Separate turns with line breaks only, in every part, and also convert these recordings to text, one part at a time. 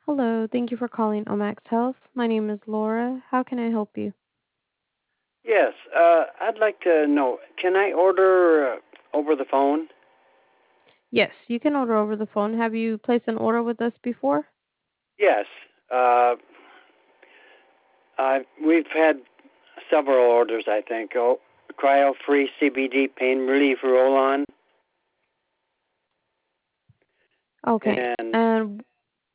Hello, thank you for calling Omax Health. My name is Laura. How can I help you?
Yes, I'd like to know, can I order over the phone?
Yes, you can order over the phone. Have you placed an order with us before?
Yes. Uh, we've had several orders, I think. Oh, cryo-free CBD pain relief roll-on
Okay.
and,
And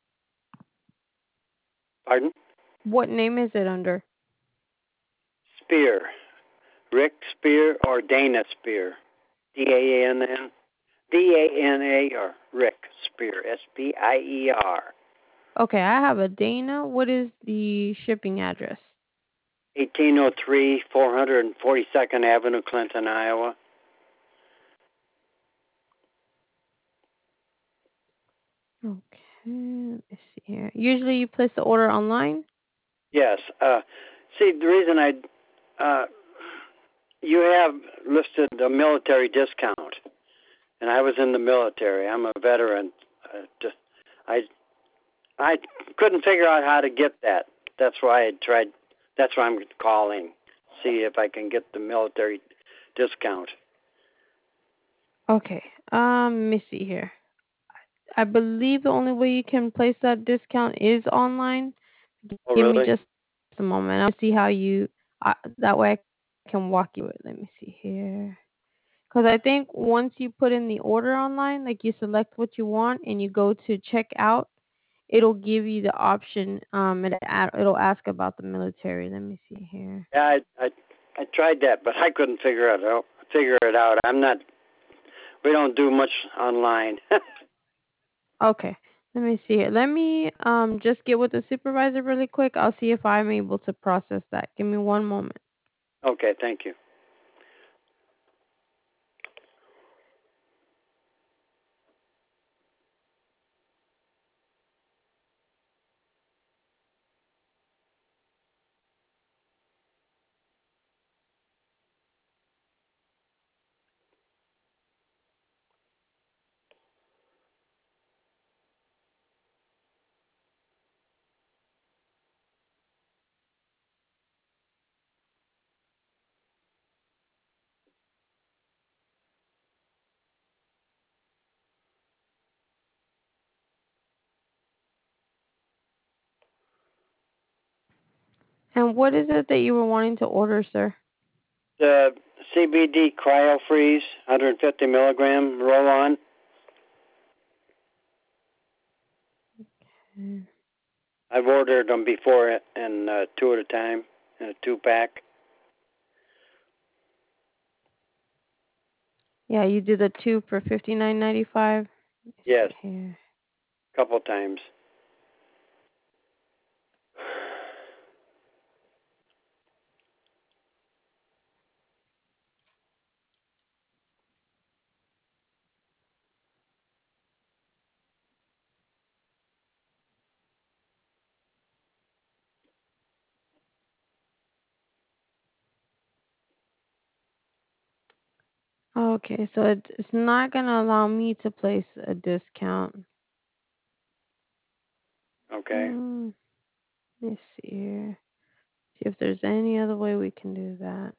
pardon?
what name is it under?
Spear. Rick Spear or Dana Spear. D-A-N-N. D-A-N-A or Rick Spear. S-P-I-E-R.
Okay, I have a Dana. What is the shipping address?
1803 442nd Avenue, Clinton, Iowa.
Okay, let me see here. Usually you place the order online?
Yes. See, the reason uh, you have listed a military discount, and I was in the military. I'm a veteran. Just, I I couldn't figure out how to get that. That's why I tried. That's why I'm calling, see if I can get the military discount.
Okay, let me see here. I believe the only way you can place that discount is online.
Oh,
Give me
really?
just a moment. I'll see how you, that way I can walk you it. Let me see here. Because I think once you put in the order online, like you select what you want and you go to check out, it'll give you the option. It'll ask about the military. Let me see here.
Yeah, I tried that, but I couldn't figure it out. Figure it out. I'm not. We don't do much online.
Okay. Let me see here. Let me just get with the supervisor really quick. I'll see if I'm able to process that. Give me one moment.
Okay, thank you.
And what is it that you were wanting to order, sir?
The CBD Cryo Freeze 150 milligram roll on.
Mm.
I've ordered them before in two at a time in a two pack.
Yeah, you did the two for 59.95. Let me
Yes,
see here.
a couple times.
Okay, so it's not gonna allow me to place a discount.
Okay.
Hmm, let me see here. See if there's any other way we can do that.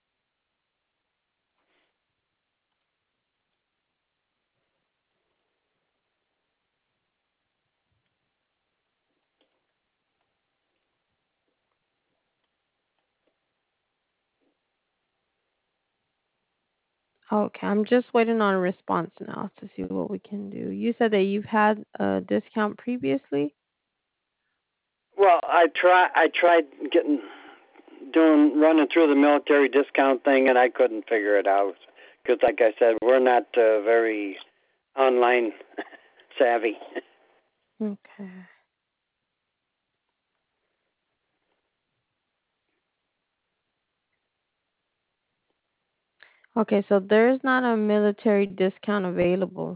Okay, I'm just waiting on a response now to see what we can do. You said that you've had a discount previously?
Well, I tried getting doing running through the military discount thing, and I couldn't figure it out because, like I said, we're not very online savvy.
Okay. Okay, so there's not a military discount available.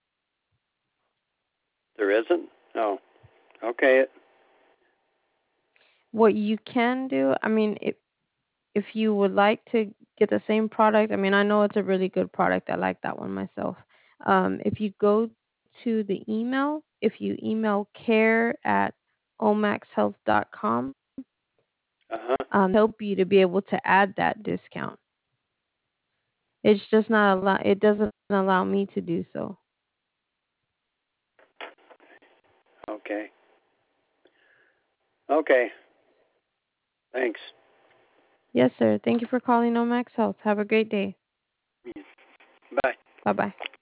There isn't. Oh, okay.
What you can do, I mean, if you would like to get the same product, I mean, I know it's a really good product. I like that one myself. If you go to the email if you email care@omaxhealth.com,
Uh-huh.
help you to be able to add that discount. It's just not allow. It doesn't allow me to do so.
Okay. Okay. Thanks.
Yes, sir. Thank you for calling Omax Health. Have a great day.
Bye.
Bye bye.